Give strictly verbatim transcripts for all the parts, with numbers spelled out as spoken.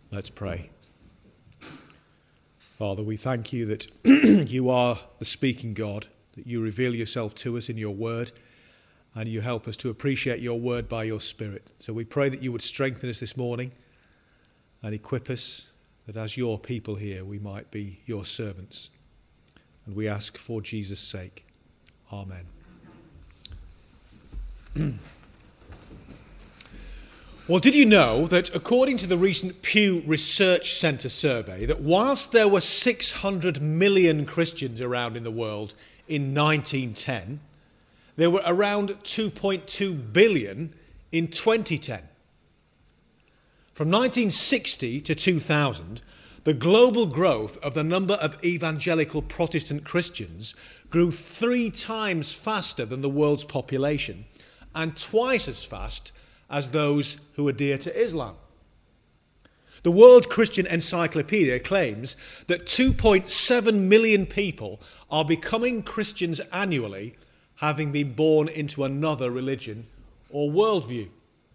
Let's pray. Father, we thank you that you are the speaking God, that you reveal yourself to us in your word, and you help us to appreciate your word by your Spirit. So we pray that you would strengthen us this morning and equip us, that as your people here we might be your servants. And we ask for Jesus' sake. Amen. Well, did you know that according to the recent Pew Research Centre survey, that whilst there were six hundred million Christians around in the world in nineteen ten, there were around two point two billion in twenty ten? From nineteen sixty to two thousand, the global growth of the number of evangelical Protestant Christians grew three times faster than the world's population and twice as fast as those who adhere to Islam. The World Christian Encyclopedia claims that two point seven million people are becoming Christians annually, having been born into another religion or worldview.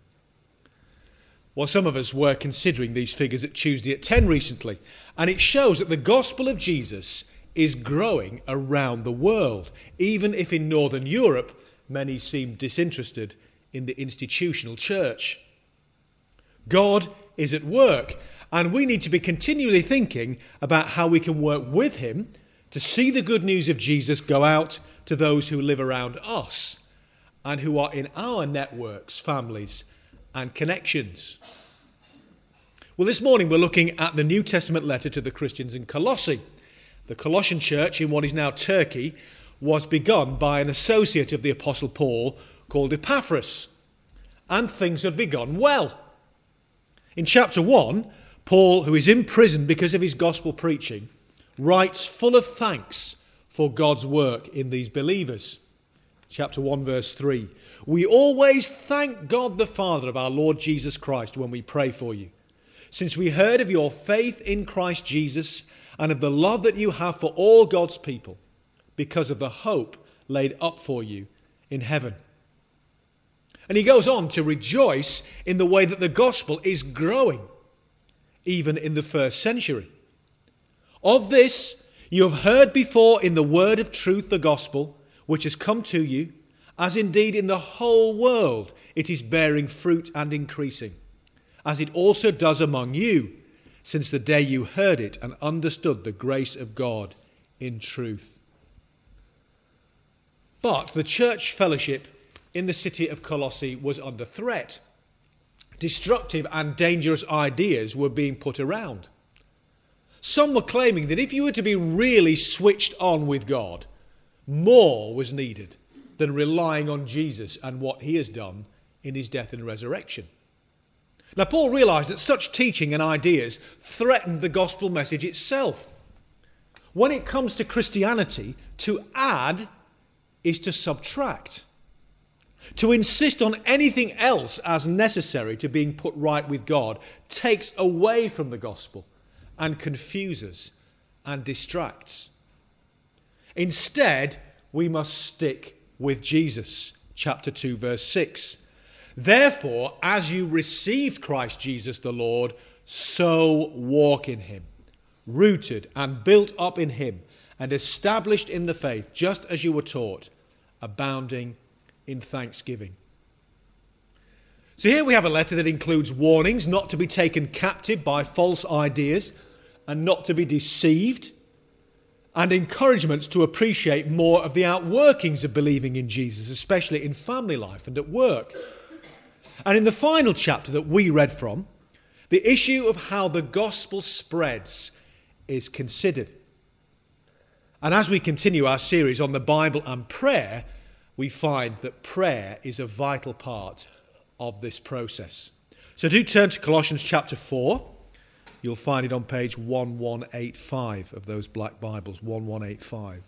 Well, some of us were considering these figures at Tuesday at ten recently, and it shows that the gospel of Jesus is growing around the world, even if in Northern Europe many seem disinterested in the institutional church. God is at work, and we need to be continually thinking about how we can work with him to see the good news of Jesus go out to those who live around us and who are in our networks, families, and connections. Well, this morning we're looking at the New Testament letter to the Christians in Colossae. The Colossian church in what is now Turkey was begun by an associate of the Apostle Paul called Epaphras, and things had begun well. In chapter one, Paul, who is in prison because of his gospel preaching, writes full of thanks for God's work in these believers. Chapter one, verse three, "We always thank God the Father of our Lord Jesus Christ when we pray for you, since we heard of your faith in Christ Jesus and of the love that you have for all God's people, because of the hope laid up for you in heaven." And he goes on to rejoice in the way that the gospel is growing, even in the first century. "Of this you have heard before in the word of truth, the gospel, which has come to you, as indeed in the whole world it is bearing fruit and increasing, as it also does among you, since the day you heard it and understood the grace of God in truth." But the church fellowship in the city of Colossae was under threat. Destructive and dangerous ideas were being put around. Some were claiming that if you were to be really switched on with God, more was needed than relying on Jesus and what he has done in his death and resurrection. Now, Paul realized that such teaching and ideas threatened the gospel message itself. When it comes to Christianity, to add is to subtract. To insist on anything else as necessary to being put right with God takes away from the gospel and confuses and distracts. Instead, we must stick with Jesus. Chapter two, verse six. "Therefore, as you received Christ Jesus the Lord, so walk in him, rooted and built up in him, and established in the faith, just as you were taught, abounding in thanksgiving." So here we have a letter that includes warnings not to be taken captive by false ideas and not to be deceived, and encouragements to appreciate more of the outworkings of believing in Jesus, especially in family life and at work. And in the final chapter that we read from, the issue of how the gospel spreads is considered. And as we continue our series on the Bible and prayer, we find that prayer is a vital part of this process. So do turn to Colossians chapter four. You'll find it on page eleven eighty-five of those black Bibles, eleven eighty-five.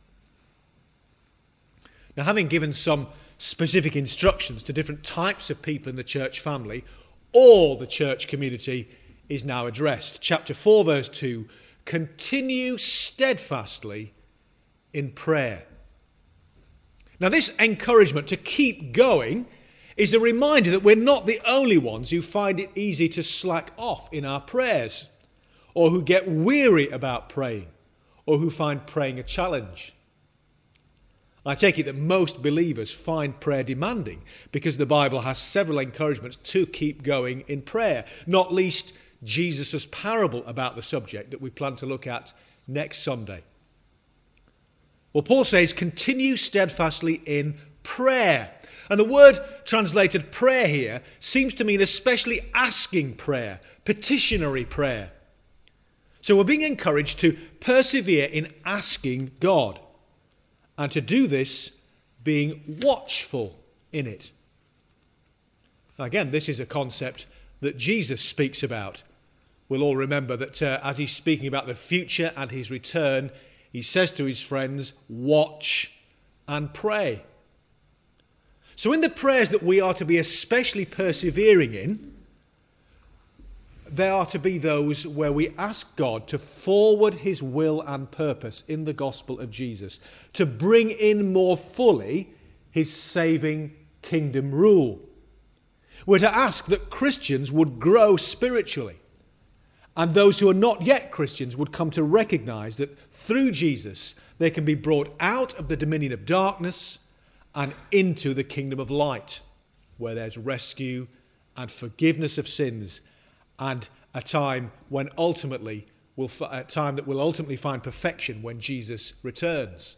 Now, having given some specific instructions to different types of people in the church family, all the church community is now addressed. Chapter four, verse two, "Continue steadfastly in prayer." Now, this encouragement to keep going is a reminder that we're not the only ones who find it easy to slack off in our prayers, or who get weary about praying, or who find praying a challenge. I take it that most believers find prayer demanding because the Bible has several encouragements to keep going in prayer, not least Jesus' parable about the subject that we plan to look at next Sunday. Well, Paul says, continue steadfastly in prayer. And the word translated prayer here seems to mean especially asking prayer, petitionary prayer. So we're being encouraged to persevere in asking God, and to do this being watchful in it. Again, this is a concept that Jesus speaks about. We'll all remember that uh, as he's speaking about the future and his return, he says to his friends, watch and pray. So in the prayers that we are to be especially persevering in, there are to be those where we ask God to forward his will and purpose in the gospel of Jesus, to bring in more fully his saving kingdom rule. We're to ask that Christians would grow spiritually, and those who are not yet Christians would come to recognize that through Jesus they can be brought out of the dominion of darkness and into the kingdom of light, where there's rescue and forgiveness of sins, and a time when ultimately will a time that will ultimately find perfection when Jesus returns.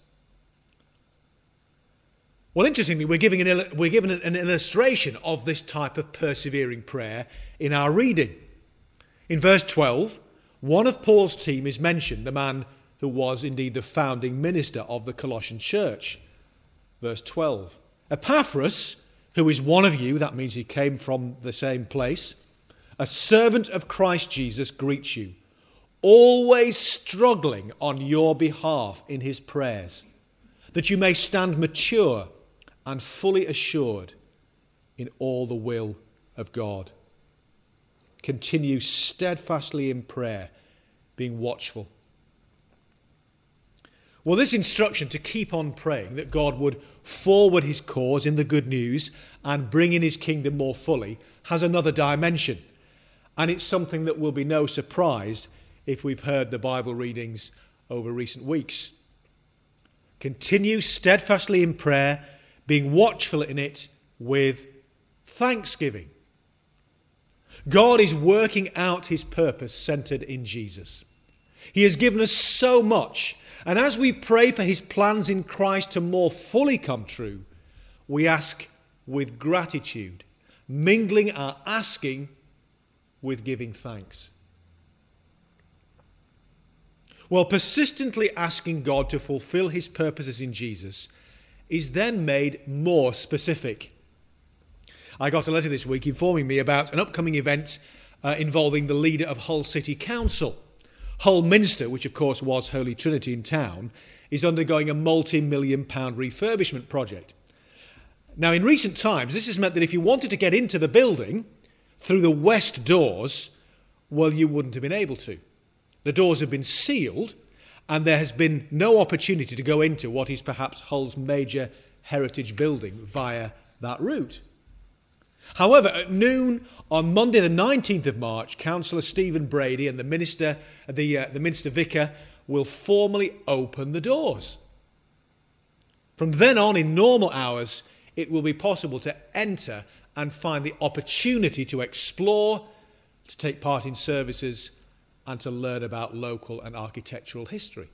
Well, interestingly, we're giving an we're given an illustration of this type of persevering prayer in our reading. In verse twelve, one of Paul's team is mentioned, the man who was indeed the founding minister of the Colossian church. Verse twelve, Epaphras, who is one of you, that means he came from the same place, a servant of Christ Jesus, greets you, always struggling on your behalf in his prayers, that you may stand mature and fully assured in all the will of God. Continue steadfastly in prayer, being watchful. Well, this instruction to keep on praying that God would forward his cause in the good news and bring in his kingdom more fully has another dimension. And it's something that will be no surprise if we've heard the Bible readings over recent weeks. Continue steadfastly in prayer, being watchful in it with thanksgiving. God is working out his purpose centered in Jesus. He has given us so much, and as we pray for his plans in Christ to more fully come true, we ask with gratitude, mingling our asking with giving thanks. Well, persistently asking God to fulfill his purposes in Jesus is then made more specific. I got a letter this week informing me about an upcoming event uh, involving the leader of Hull City Council. Hull Minster, which of course was Holy Trinity in town, is undergoing a multi-million pound refurbishment project. Now, in recent times, this has meant that if you wanted to get into the building through the west doors, well, you wouldn't have been able to. The doors have been sealed, and there has been no opportunity to go into what is perhaps Hull's major heritage building via that route. However, at noon on Monday the nineteenth of March, Councillor Stephen Brady and the minister, the, uh, the Minster Vicar will formally open the doors. From then on, in normal hours, it will be possible to enter and find the opportunity to explore, to take part in services, and to learn about local and architectural history.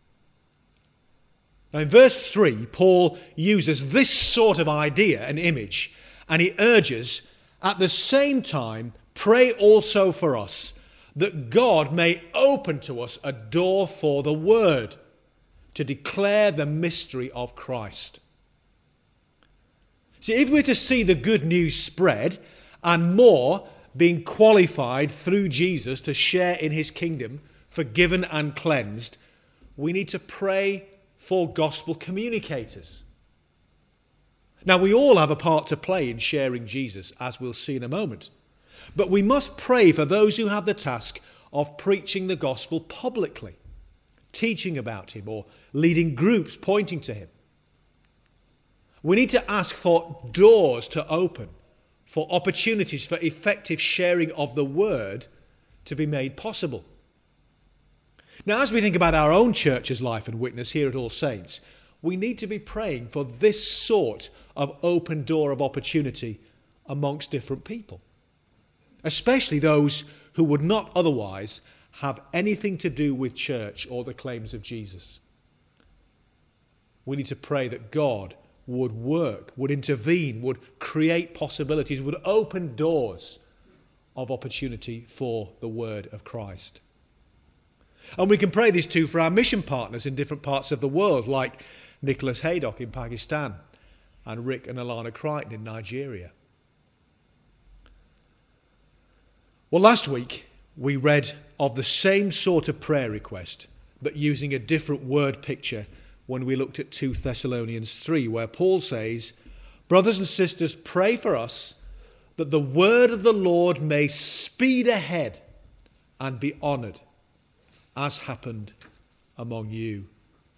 Now in verse three, Paul uses this sort of idea and image, and he urges, at the same time, pray also for us, that God may open to us a door for the word, to declare the mystery of Christ. See, if we're to see the good news spread, and more being qualified through Jesus to share in his kingdom, forgiven and cleansed, we need to pray for gospel communicators. Now, we all have a part to play in sharing Jesus, as we'll see in a moment. But we must pray for those who have the task of preaching the gospel publicly, teaching about him, or leading groups pointing to him. We need to ask for doors to open for opportunities for effective sharing of the word to be made possible. Now, as we think about our own church's life and witness here at All Saints, we need to be praying for this sort of open door of opportunity amongst different people, especially those who would not otherwise have anything to do with church or the claims of Jesus. We need to pray that God would work, would intervene, would create possibilities, would open doors of opportunity for the word of Christ. And we can pray this too for our mission partners in different parts of the world, like Nicholas Haydock in Pakistan and Rick and Alana Crichton in Nigeria. Well, last week we read of the same sort of prayer request, but using a different word picture when we looked at Second Thessalonians three, where Paul says, "Brothers and sisters, pray for us that the word of the Lord may speed ahead and be honoured, as happened among you."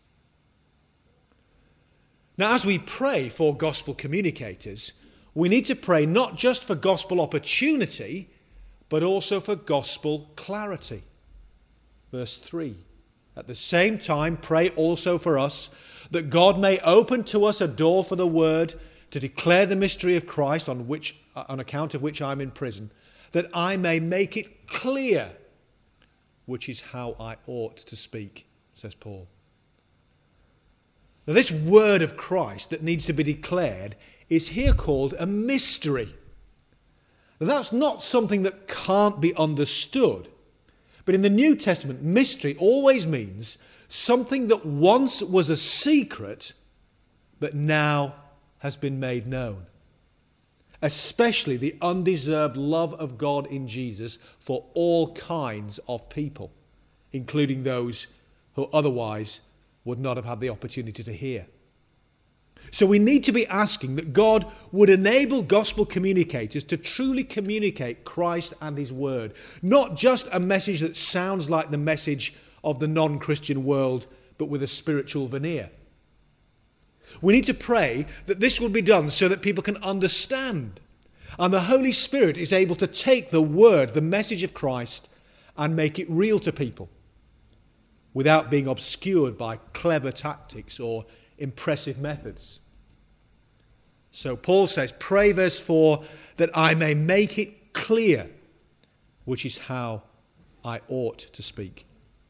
Now, as we pray for gospel communicators, we need to pray not just for gospel opportunity, but also for gospel clarity. Verse three, "At the same time, pray also for us, that God may open to us a door for the word to declare the mystery of Christ, on which, on account of which I am in prison, that I may make it clear, which is how I ought to speak," says Paul. Now, this word of Christ that needs to be declared is here called a mystery. Now, that's not something that can't be understood. But in the New Testament, mystery always means something that once was a secret, but now has been made known. Especially the undeserved love of God in Jesus for all kinds of people, including those who otherwise would not have had the opportunity to hear. So we need to be asking that God would enable gospel communicators to truly communicate Christ and his word, not just a message that sounds like the message of the non-Christian world, but with a spiritual veneer. We need to pray that this will be done so that people can understand, and the Holy Spirit is able to take the word, the message of Christ, and make it real to people without being obscured by clever tactics or impressive methods. So Paul says, pray, verse four, that I may make it clear, which is how I ought to speak.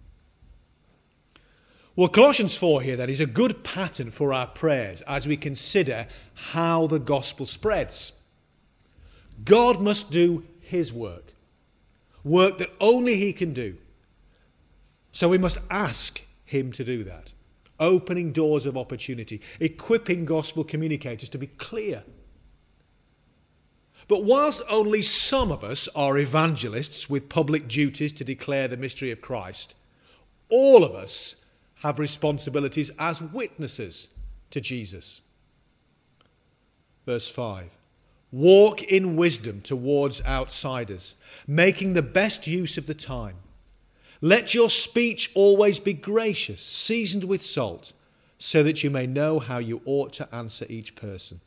Well, Colossians four here then is a good pattern for our prayers as we consider how the gospel spreads. God must do his work, work that only he can do. So we must ask him to do that, opening doors of opportunity, equipping gospel communicators to be clear. But whilst only some of us are evangelists with public duties to declare the mystery of Christ, all of us have responsibilities as witnesses to Jesus. Verse five, walk in wisdom towards outsiders, making the best use of the time. Let your speech always be gracious, seasoned with salt, so that you may know how you ought to answer each person.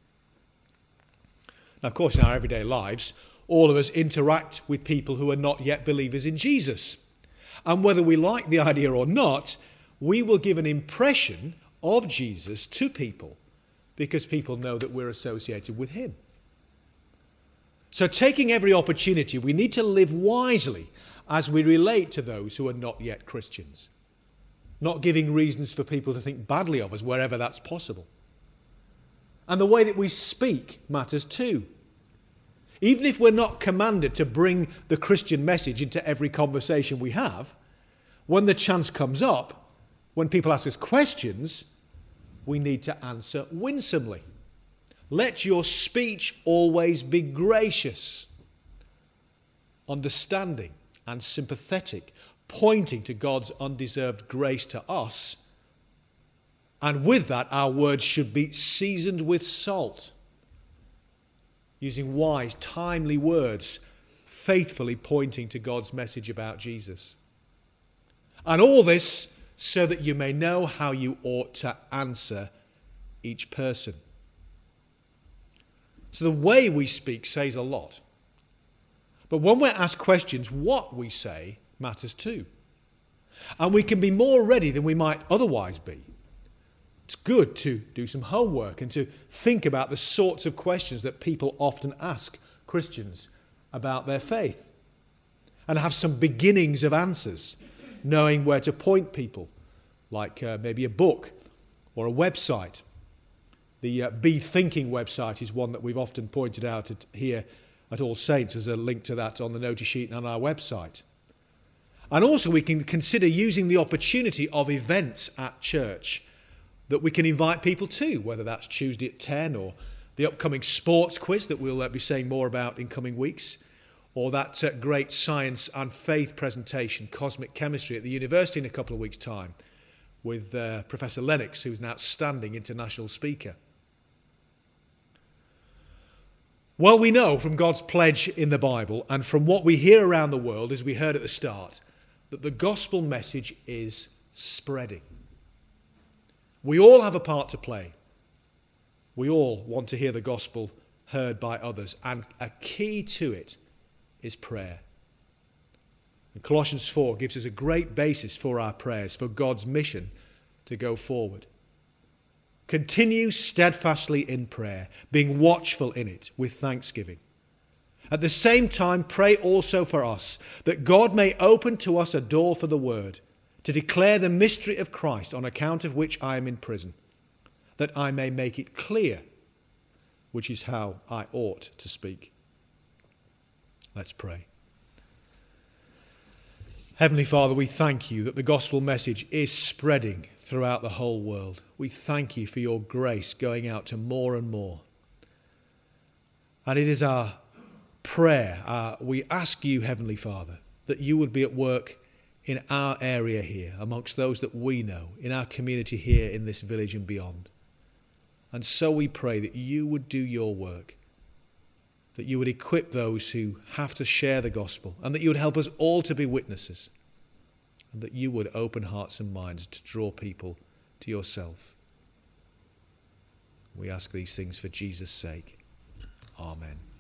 Now, of course, in our everyday lives, all of us interact with people who are not yet believers in Jesus. And whether we like the idea or not, we will give an impression of Jesus to people because people know that we're associated with him. So taking every opportunity, we need to live wisely as we relate to those who are not yet Christians, not giving reasons for people to think badly of us wherever that's possible. And the way that we speak matters too. Even if we're not commanded to bring the Christian message into every conversation we have, when the chance comes up, when people ask us questions, we need to answer winsomely. Let your speech always be gracious, understanding, and sympathetic, pointing to God's undeserved grace to us. And with that, our words should be seasoned with salt, using wise, timely words, faithfully pointing to God's message about Jesus. And all this so that you may know how you ought to answer each person. So the way we speak says a lot. But when we're asked questions, what we say matters too. And we can be more ready than we might otherwise be. It's good to do some homework and to think about the sorts of questions that people often ask Christians about their faith. And have some beginnings of answers, knowing where to point people, like uh, maybe a book or a website. The uh, Be Thinking website is one that we've often pointed out at, here at All Saints. There's a link to that on the notice sheet and on our website. And also we can consider using the opportunity of events at church that we can invite people to, whether that's Tuesday at ten or the upcoming sports quiz that we'll uh, be saying more about in coming weeks, or that uh, great science and faith presentation, Cosmic Chemistry, at the university in a couple of weeks' time with uh, Professor Lennox, who's an outstanding international speaker. Well, we know from God's pledge in the Bible and from what we hear around the world, as we heard at the start, that the gospel message is spreading. We all have a part to play. We all want to hear the gospel heard by others, and a key to it is prayer. And Colossians four gives us a great basis for our prayers, for God's mission to go forward. Continue steadfastly in prayer, being watchful in it with thanksgiving. At the same time, pray also for us, that God may open to us a door for the word, to declare the mystery of Christ, on account of which I am in prison, that I may make it clear, which is how I ought to speak. Let's pray. Heavenly Father, we thank you that the gospel message is spreading throughout the whole world. We thank you for your grace going out to more and more. And it is our prayer, uh, we ask you, Heavenly Father, that you would be at work in our area here, amongst those that we know, in our community here in this village and beyond. And so we pray that you would do your work, that you would equip those who have to share the gospel, and that you would help us all to be witnesses, and that you would open hearts and minds to draw people to yourself. We ask these things for Jesus' sake. Amen.